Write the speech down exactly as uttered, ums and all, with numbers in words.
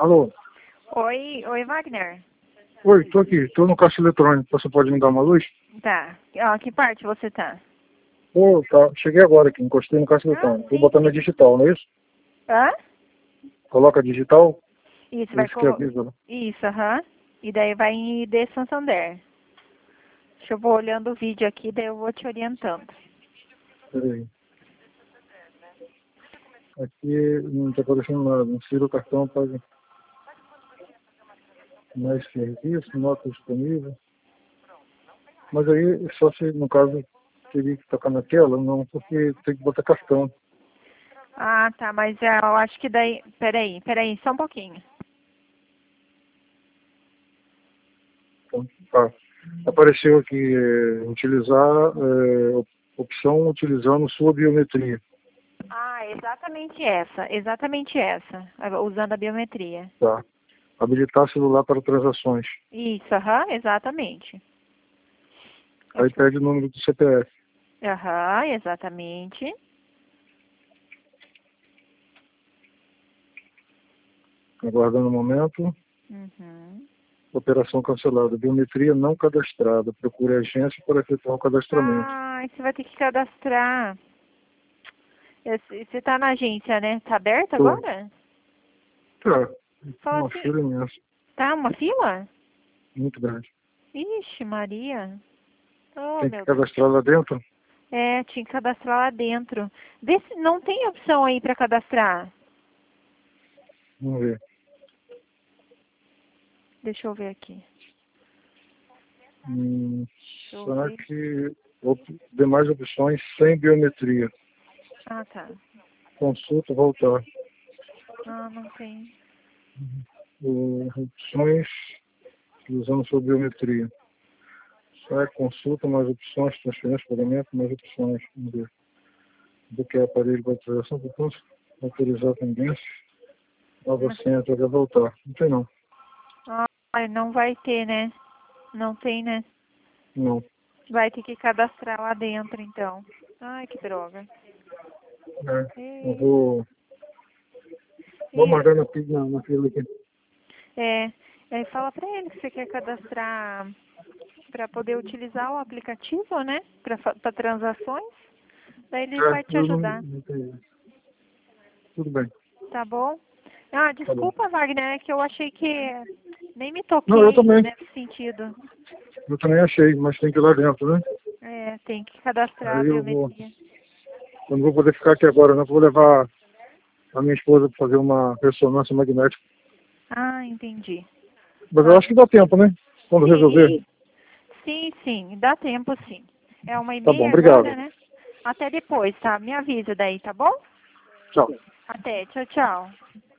Alô? Oi, oi, Wagner. Oi, tô aqui, tô no caixa eletrônico, você pode me dar uma luz? Tá. Ó, que parte você tá? Ô, tá, cheguei agora aqui, encostei no caixa eletrônico. Vou sim, botar na sim. digital, não é isso? Hã? Coloca digital, Isso, é vai isso que com... avisa, né? Isso, aham. E daí vai em I D Santander. Deixa eu vou olhando o vídeo aqui, daí eu vou te orientando. Peraí. Aqui não tá aparecendo nada, insira o cartão, paga mais serviço, nota disponível. Mas aí, só se, no caso, teria que tocar na tela, não, porque tem que botar cartão. Ah, tá, mas é, eu acho que daí... Peraí, peraí, só um pouquinho. Então, tá. Apareceu aqui, é, utilizar, é, op- opção utilizando sua biometria. Ah, exatamente essa, exatamente essa, usando a biometria. Tá. Habilitar celular para transações. Isso, aham, exatamente. Aí pede o número do C P F. Aham, exatamente. Aguardando um momento. Uhum. Operação cancelada. Biometria não cadastrada. Procure a agência para efetuar o cadastramento. Ah, você vai ter que cadastrar. Esse- Você tá na agência, né? Tá aberta Tô. agora? Tá. Fala Uma assim, fila imensa. tá uma fila? Muito grande. Ixi, Maria. Oh, Tem que meu Deus. cadastrar lá dentro? É, tinha que cadastrar lá dentro. Vê se não tem opção aí pra cadastrar. Vamos ver. Deixa eu ver aqui. Hum, Deixa eu será ver. que op- demais opções sem biometria? Ah, tá. Consulta, voltar. Ah, não tem. Uh, opções usando sua biometria. Sai, consulta, mais opções, transferência, pagamento, mais opções. Vamos ver. Do que é aparelho para autorização, portanto, autorizar tendência, nova Mas- senha até voltar. Não tem não. Ai, não vai ter, né? Não tem, né? Não. Vai ter que cadastrar lá dentro, então. Ai, que droga. É, eu E, vou, vou e, marcar na, fi- na, na fila aqui. é, é, fala pra ele que você quer cadastrar para poder utilizar o aplicativo, né? Para transações. Daí ele vai É, te eu não, ajudar, não tenho. Tudo bem, tá bom? Ah, tá bom. desculpa, Wagner, é que eu achei que nem me Não, eu toquei também. nesse sentido. Eu também achei, mas tem que ir lá dentro, né? É, tem que cadastrar a Aí eu vou. biometria. Eu não vou poder ficar aqui agora, não. Eu vou levar a minha esposa para fazer uma ressonância magnética. Ah, entendi. Mas eu Tá. acho que dá tempo, né? Quando resolver. Sim, sim, sim, dá tempo sim. É uma e Tá bom, meia agora, obrigado. né? Até depois, tá? Me avisa daí, tá bom? Tchau. Até, tchau, tchau.